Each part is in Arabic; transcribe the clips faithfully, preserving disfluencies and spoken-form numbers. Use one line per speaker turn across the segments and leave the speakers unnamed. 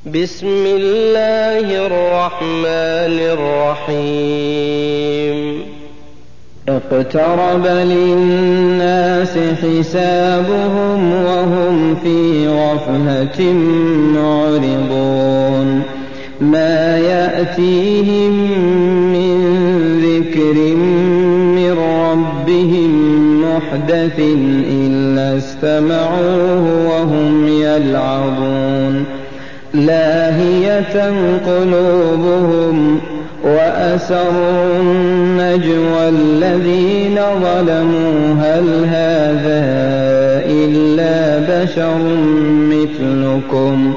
بسم الله الرحمن الرحيم اقترب للناس حسابهم وهم في غفلة معرضون ما يأتيهم من ذكر من ربهم محدث إلا استمعوه وهم يلعبون لاهية قلوبهم وأسروا النجوى الذين ظلموا هل هذا إلا بشر مثلكم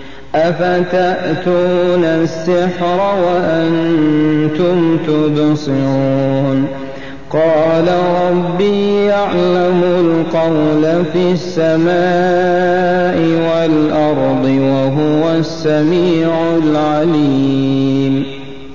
أفتأتون السحر وأنتم تبصرون قال ربي يعلم القول في السماء والأرض وهو السميع العليم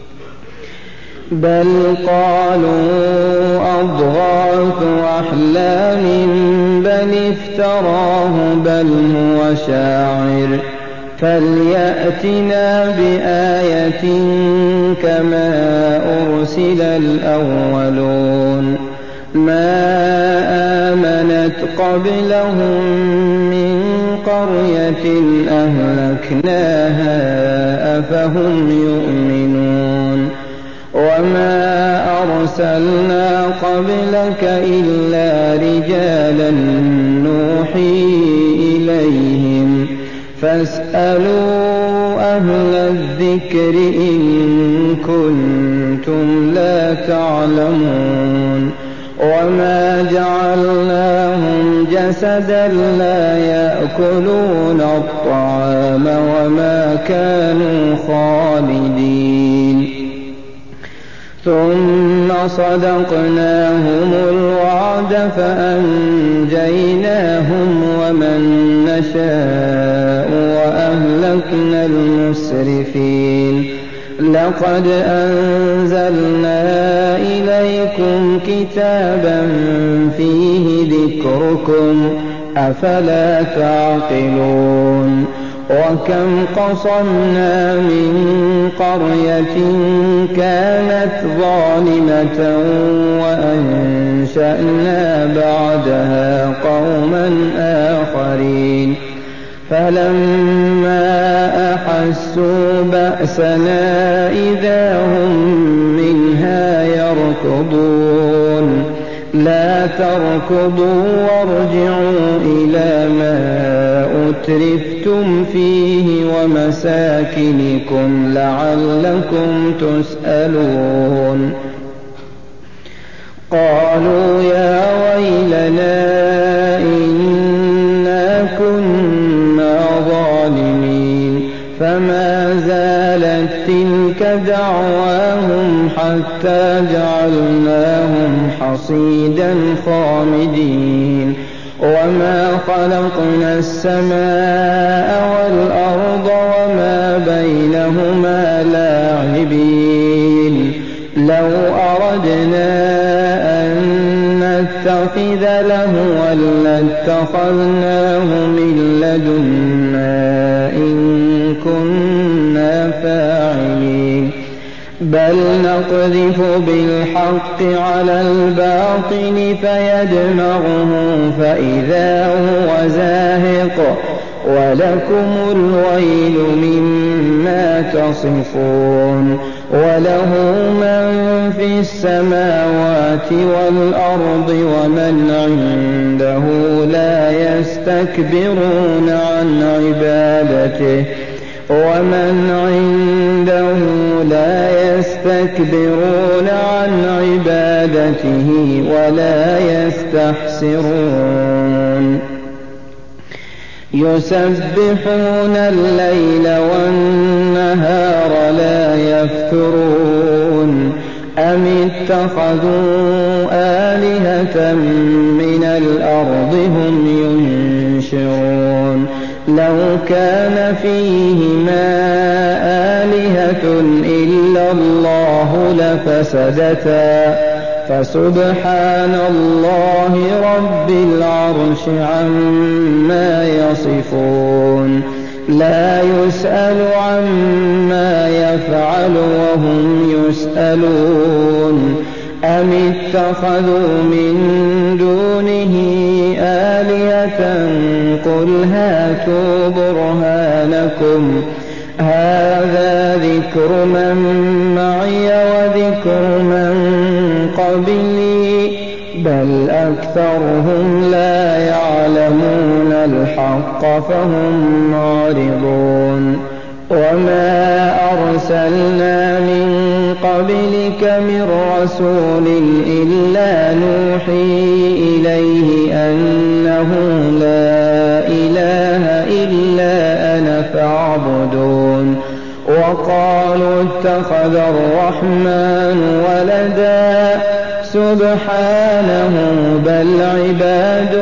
بل قالوا أضغاث أحلام بل افتراه بل هو شاعر فليأتنا بآية كما أرسل الأولون ما آمنت قبلهم من قرية أهلكناها أفهم يؤمنون وما أرسلنا قبلك إلا رجالا نوحي إليهم فاسألوا أهل الذكر إن كنتم لا تعلمون وما جعلناهم جسدا لا يأكلون الطعام وما كانوا خالدين ثم صدقناهم الوعد فأنجيناهم ومن نشاء وأهلكنا المسرفين لقد أنزلنا إليكم كتابا فيه ذكركم أفلا تعقلون وكم قصمنا من قرية كانت ظالمة وأنشأنا بعدها قوما آخرين فلما أحسوا بأسنا إذا هم منها يركضون لا تركضوا وارجعوا إلى ما أترفتم فيه ومساكنكم لعلكم تسألون قالوا يا ويلنا إنا كنا ظالمين فما زالت تلك دعواهم حتى جعلناهم حصيدا خامدين وما خلقنا السماء والأرض وما بينهما لاعبين لو أردنا أن نتخذ لهوا لاتخذناه من لدنا إن كنا فاعلين بل نقذف بالحق على الباطل فيدمغه فإذا هو زاهق ولكم الويل مما تصفون وله من في السماوات والأرض ومن عنده لا يستكبرون عن عبادته ومن عنده لا يستكبرون عن عبادته ولا يستحسرون يسبحون الليل والنهار لا يفترون أم اتخذوا آلهة من الأرض هم ينشرون لو كان فيهما آلهة إلا الله لفسدتا فسبحان الله رب العرش عما يصفون لا يسأل عما يفعل وهم يسألون أم اتخذوا من دونه آلهة قل هاتوا برهانكم هذا ذكر من معي وذكر من قبلي بل أكثرهم لا يعلمون الحق فهم معرضون وما أرسلنا من قبلك من رسول إلا نوحي إليه أنه لا إله إلا أنا فاعبدون وقالوا اتخذ الرحمن ولدا سبحانه بل عباد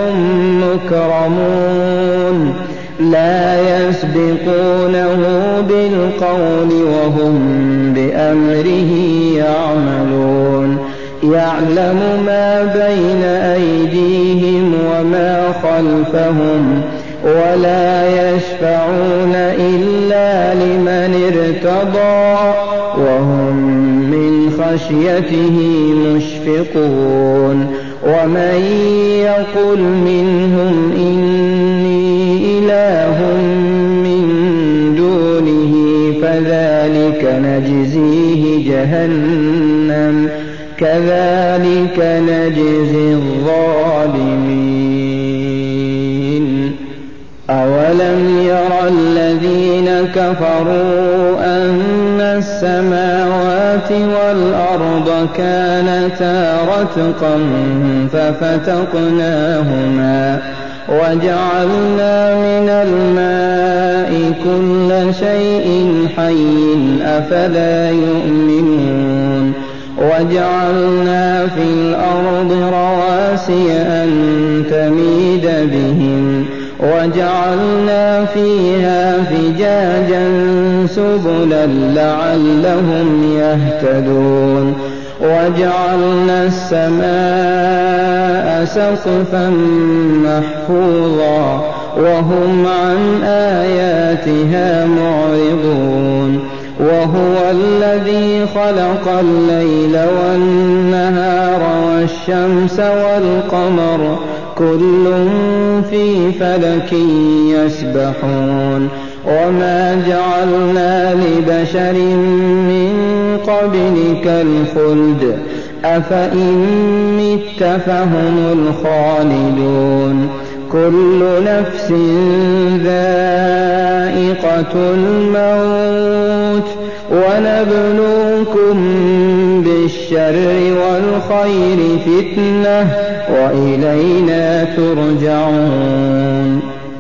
مكرمون لا يسبقونه بالقول وهم بأمره يعملون يعلم ما بين أيديهم وما خلفهم ولا يشفعون إلا لمن ارتضى وهم من خشيته مشفقون ومن يقل منهم إني إله من دونه فذلك نجزيه جهنم كذلك نجزي الظالمين أولم ير الذين كفروا أن السماوات والأرض كانتا رتقا ففتقناهما وجعلنا من الماء كل شيء حي أفلا يؤمنون وجعلنا في الأرض رواسي أن تميد بهم وجعلنا فيها فجاجا سبلا لعلهم يهتدون وجعلنا السماء سقفا محفوظا وهم عن آياتها معرضون وهو الذي خلق الليل والنهار والشمس والقمر كل في فلك يسبحون وما جعلنا لبشر من قبلك الخلد أفإن مت فهم الخالدون كل نفس ذائقة الموت ونبلوكم بالشر والخير فتنة وإلينا ترجعون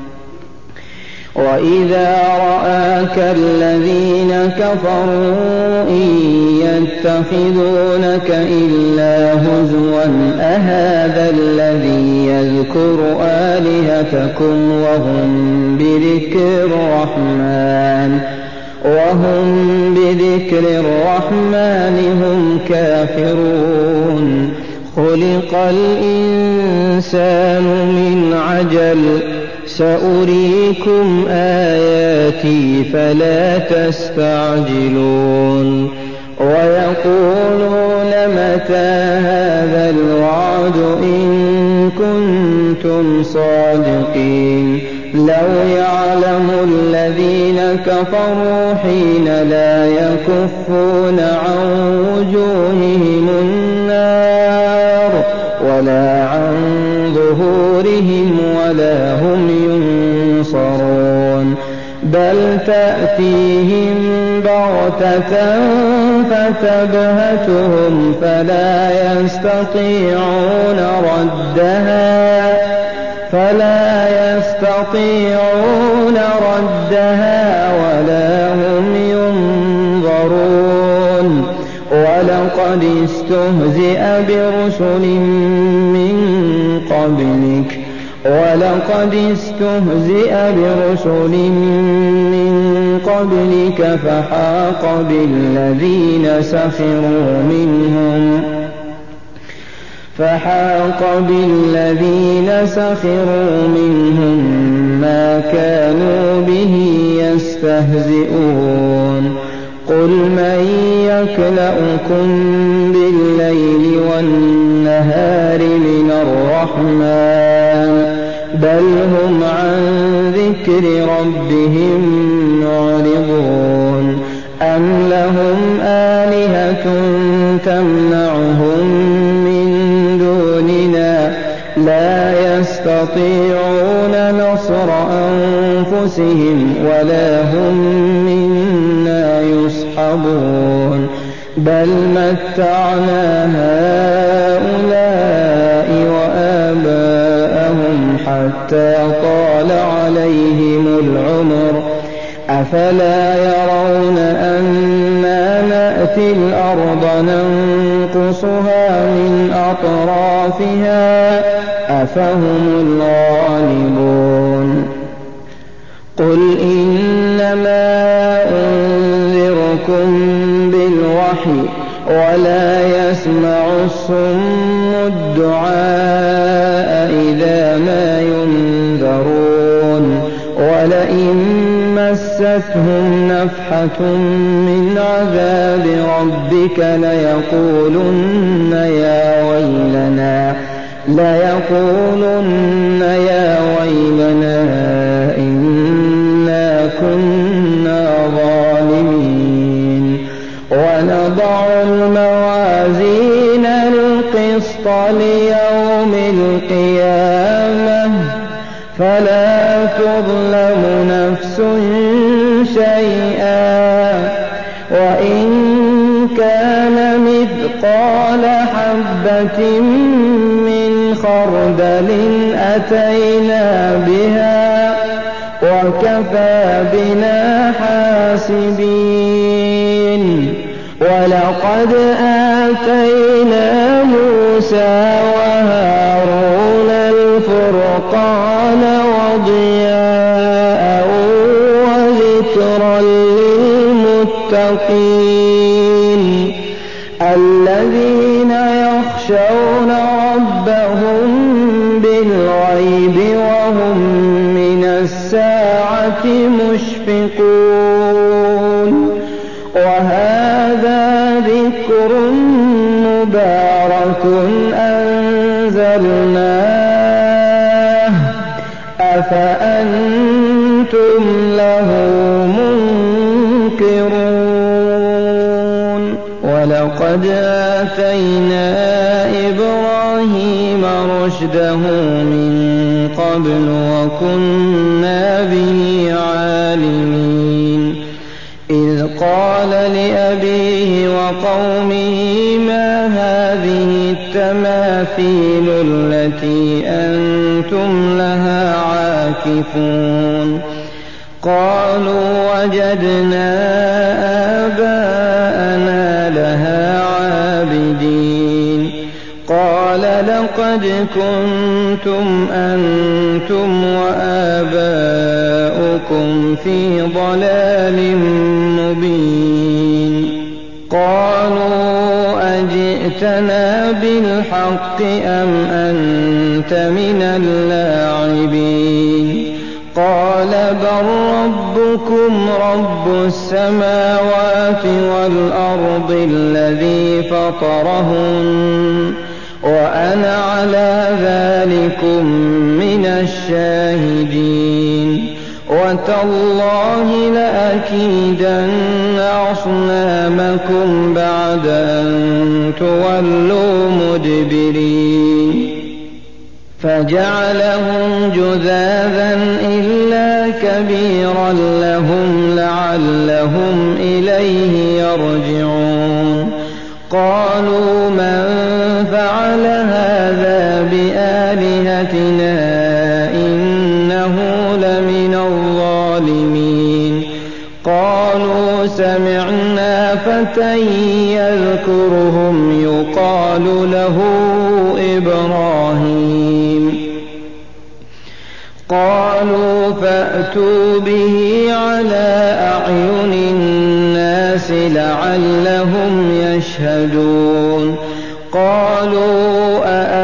وإذا رآك الذين كفروا إن يتخذونك إلا هزوا أهذا الذي يذكر آلهتكم وهم بذكر الرحمن وهم بذكر الرحمن هم كافرون خلق الإنسان من عجل سأريكم آياتي فلا تستعجلون ويقولون متى هذا الوعد إن كنتم صادقين لو يعلم الذين كفروا حين لا يكفون عن وجوههم النار ولا عن ظهورهم ولا هم ينصرون بل تأتيهم بغتة فتبهتهم فلا يستطيعون ردها فلا يستطيعون ردها ولا هم ينظرون ولقد استهزئ برسل من قبلك ولقد استهزئ برسل من قبلك فحاق بالذين سخروا منهم فحاق بالذين سخروا منهم ما كانوا به يستهزئون قل من يكلؤكم بالليل والنهار من الرحمن بل هم عن ذكر ربهم معرضون أم لهم آلهة تمنعهم من دوننا لا يستطيعون نصر أنفسهم ولا هم منا يصحبون بل متعنا هؤلاء وآباءهم حتى طال عليهم العمر أفلا يرون أنا نأتي الأرض ننقصها من أطرافها أفهم الغالبون قل إنما أنذركم بالوحي ولا يسمع الصم الدعاء إذا ما ينذرون ولئن مستهم نفحة من عذاب ربك ليقولن يا ويلنا ليقولن يا ويلنا إنا كنا ظالمين ونضع الموازين القسط ليوم القيامة فلا تظلم نفس شيئا وإن كان مثقال حبة من خردل أتينا بها وكفى بنا حاسبين ولقد آتينا موسى وهارون الفرقان وضياء وذكرا للمتقين الذين يخشون ربهم بالغيب وهم من الساعة مشفقون وهذا ذكر مبارك أنزلناه أفأنتم له منكرون ولقد آتينا إبراهيم رشده من قبل وكنا به عالمين إذ قال لأبيه وقومه ما هذه التماثيل التي أنتم لها عاكفون قالوا وجدنا آباءنا لها عابدين قال لقد كنتم أنتم وآباؤكم في ضلال مبين قالوا أجئتنا بالحق أم أنت من اللاعبين قال بل ربكم رب السماوات والأرض الذي فطرهن وأنا على ذلكم من الشاهدين وتالله لأكيدن أصنامكم بعد أن تولوا مدبرين فجعلهم جذاذا إلا كبيرا لهم لعلهم إليه يرجعون قالوا من فعل هذا بآلهتنا إنه لمن الظالمين قالوا سمعنا فتى يذكرهم يقال له إبراهيم قالوا فأتوا به على أعين الناس لعلهم يشهدون قالوا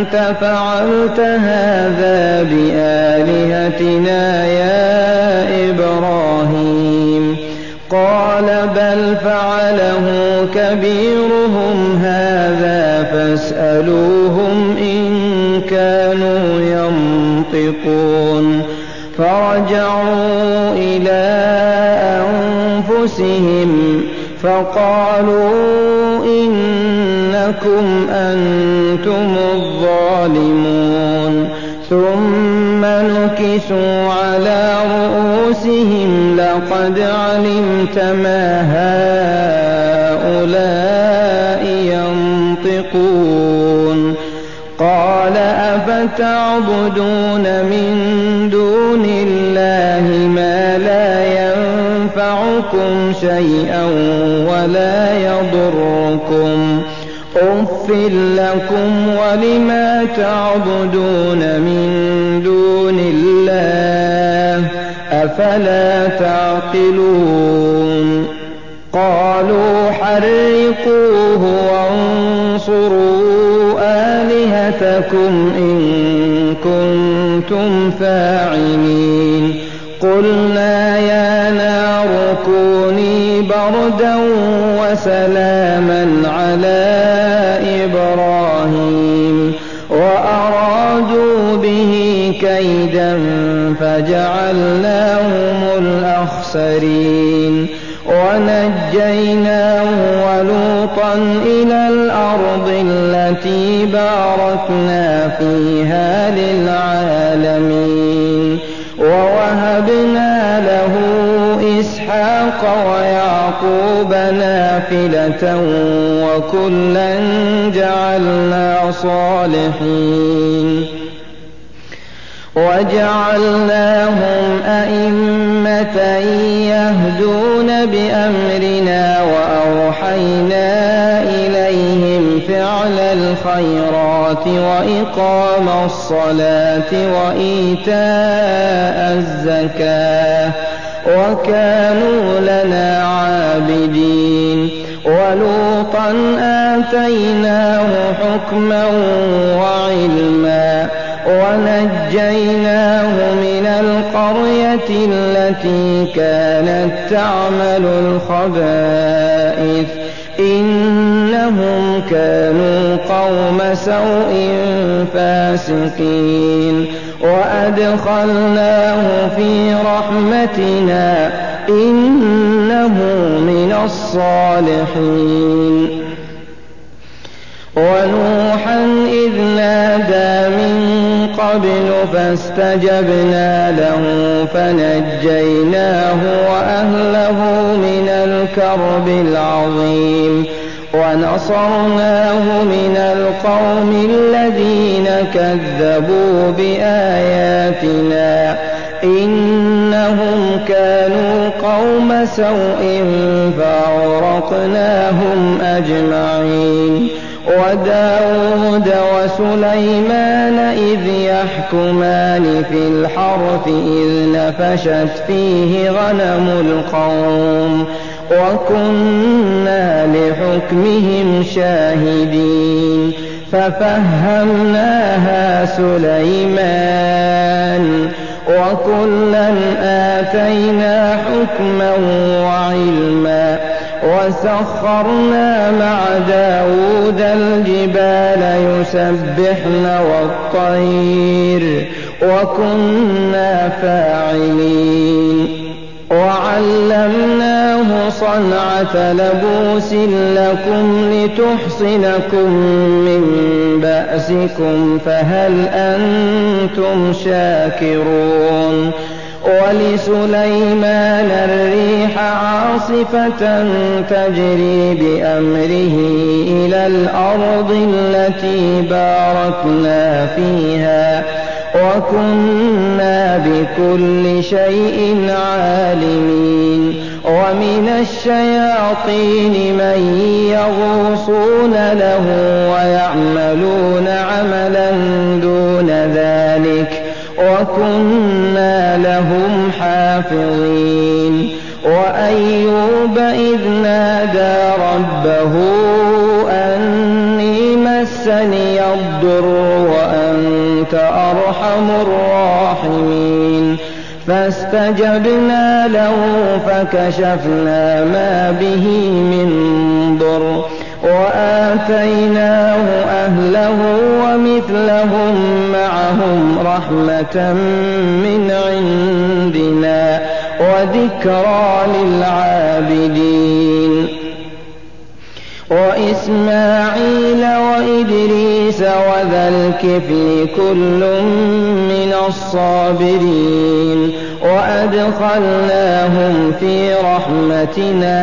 أأنت فعلت هذا بآلهتنا يا إبراهيم؟ قال بل فعله كبيرهم هذا فاسألوهم إن كانوا ينطقون. فرجعوا إلى أنفسهم فقالوا إنكم أنتم الظالمون. ثم نكسوا على رؤوسهم لقد علمت ما هؤلاء ينطقون. قال أفتعبدون من دون الله ما لا ينفعكم شيئا ولا يضركم أف لكم ولما تعبدون من دون الله أفلا تعقلون. قالوا حرقوه وانصروا آلهتكم إن كنتم فاعلين. قلنا يا نار كوني بردا وسلاما على إبراهيم وأرادوا به كيدا فجعلناهم الأخسرين. ونجيناه ولوطا إلى الأرض التي باركنا فيها للعالمين. ووهبنا له إسحاق ويعقوب نافلة وكلا جعلنا صالحين وجعلناهم أئمة يهدون بأمرنا وأوحينا إليهم فعل الخيرات وإقام الصلاة وإيتاء الزكاة وكانوا لنا عابدين. ولوطا آتيناه حكما وعلما ونجيناه من القرية التي كانت تعمل الخبائث إنهم كانوا قوم سوء فاسقين. وأدخلناه في رحمتنا إنه من الصالحين. ونوحا إذ نادى من قبل فاستجبنا له فنجيناه وأهله من الكرب العظيم ونصرناه من القوم الذين كذبوا بآياتنا إنهم كانوا قوم سوء فأغرقناهم أجمعين. وداود وسليمان إذ يحكمان في الحرث إذ نفشت فيه غنم القوم وكنا لحكمهم شاهدين. ففهمناها سليمان وكلا آتينا حكما وعلما وسخرنا مع داود الجبال يسبحن والطير وكنا فاعلين. وعلمناه صنعة لبوس لكم لتحصنكم من بأسكم فهل أنتم شاكرون. ولسليمان الريح عاصفة تجري بأمره إلى الأرض التي باركنا فيها وكنا بكل شيء عالمين. ومن الشياطين من يغوصون له ويعملون عملا دون ذلك وكنا لهم حافظين. وأيوب إذ نادى ربه أني مسني الضر أرحم الراحمين. فاستجبنا له فكشفنا ما به من ضر وآتيناه أهله ومثلهم معهم رحمة من عندنا وذكرى للعابدين. وإسماعيل وإدريس وذا الكفل كل من الصابرين وأدخلناهم في رحمتنا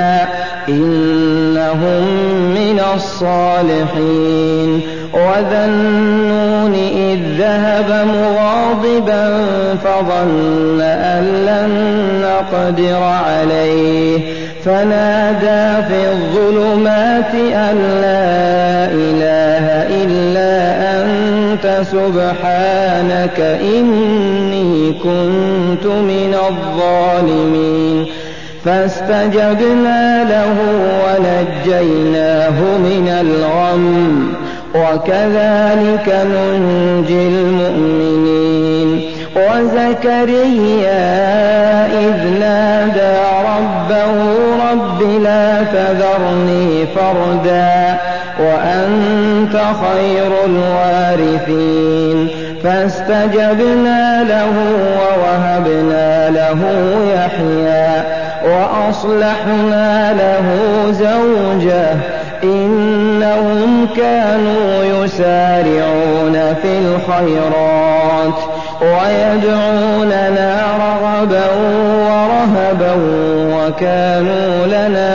إنهم من الصالحين. وذا النون إذ ذهب مغاضبا فظن أن لن نقدر عليه فنادى في الظلمات أن لا إله إلا أنت سبحانك إني كنت من الظالمين. فاستجبنا له ونجيناه من الغم وكذلك ننجي المؤمنين. وزكريا إذ نادى ربه رب لا تذرني فردا وأنت خير الوارثين. فاستجبنا له ووهبنا له يحيى وأصلحنا له زوجه إنهم كانوا يسارعون في الخيرات ويدعوننا رغبا ورهبا وكانوا لنا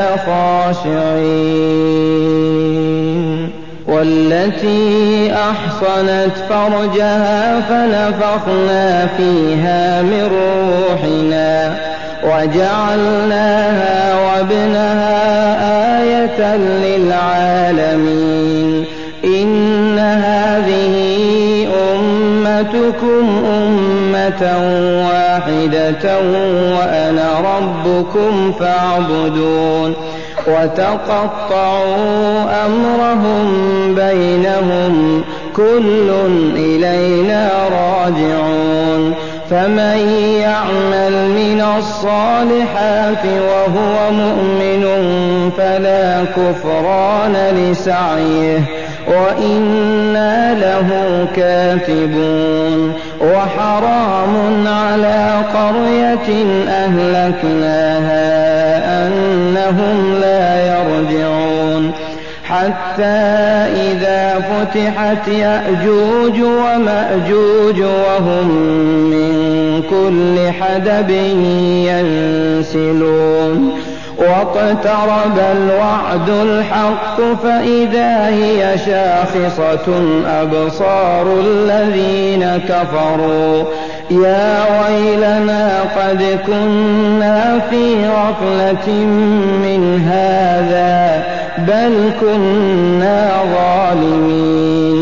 خاشعين. والتي أحصنت فرجها فنفخنا فيها من روحنا وجعلناها وابنها آية للعالمين. إن هذه أمتكم أمة واحدة وأنا ربكم فاعبدون. وتقطعوا أمرهم بينهم كل إلينا راجعون. فمن يعمل من الصالحات وهو مؤمن فلا كفران لسعيه وإنا له كاتبون. وحرام على قرية أهلكناها أنهم لا يرجعون. حتى إذا فتحت يأجوج ومأجوج وهم من كل حدب ينسلون. واقترب الوعد الحق فإذا هي شاخصة أبصار الذين كفروا يا ويلنا قد كنا في غفلة من هذا بل كنا ظالمين.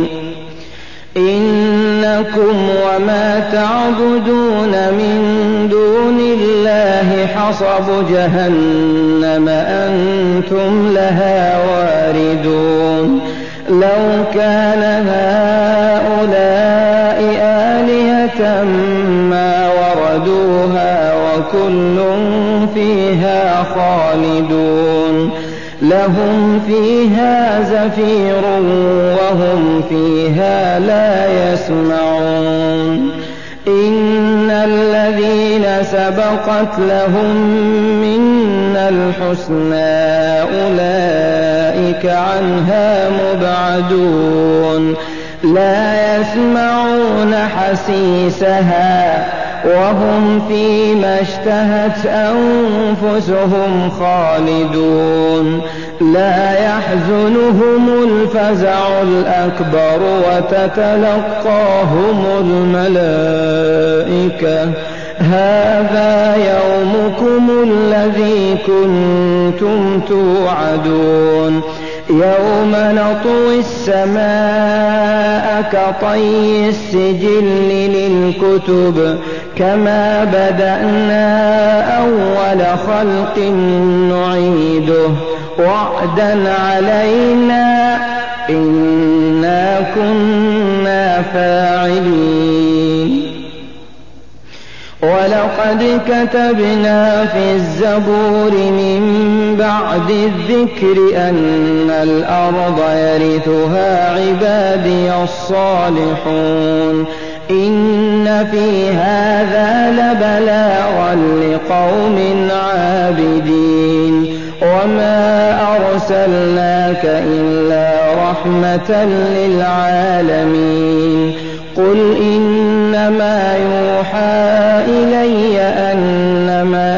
إنكم وما تعبدون من دون الله حصب جهنم أنتم لها واردون. لو كان هؤلاء آلهة ما وردوها وكل فيها خالدون. لهم فيها زفير وهم فيها لا يسمعون. إن الذين سبقت لهم منا الحسنى أولئك عنها مبعدون. لا يسمعون حسيسها وهم فيما اشتهت أنفسهم خالدون. لا يحزنهم الفزع الأكبر وتتلقاهم الملائكة هذا يومكم الذي كنتم توعدون. يوم نطوي السماء كطي السجل للكتب كما بدأنا أول خلق نعيده وعدا علينا إنا كنا فاعلين. ولقد كتبنا في الزبور من بعد الذكر أن الأرض يرثها عبادي الصالحون إن في هذا لبلاغا لقوم عابدين وما أرسلناك إلا رحمة للعالمين قل إنما يوحى إلي أنما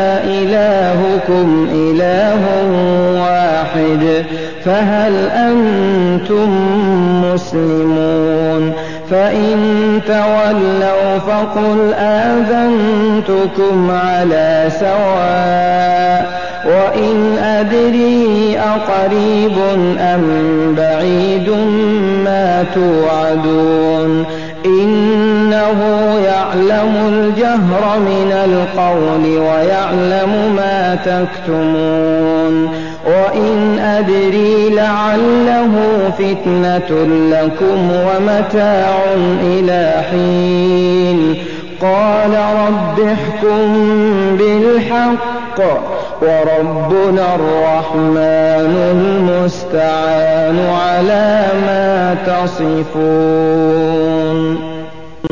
إلهكم إله واحد فهل أنتم مسلمون فإن تولوا فقل آذنتكم على سواء وإن أدري أقريب أم بعيد ما توعدون إنه يعلم الجهر من القول ويعلم ما تكتمون وإن أدري لعله فتنة لكم ومتاع إلى حين قال رب احكم بالحق وربنا الرحمن المستعان على ما تصفون.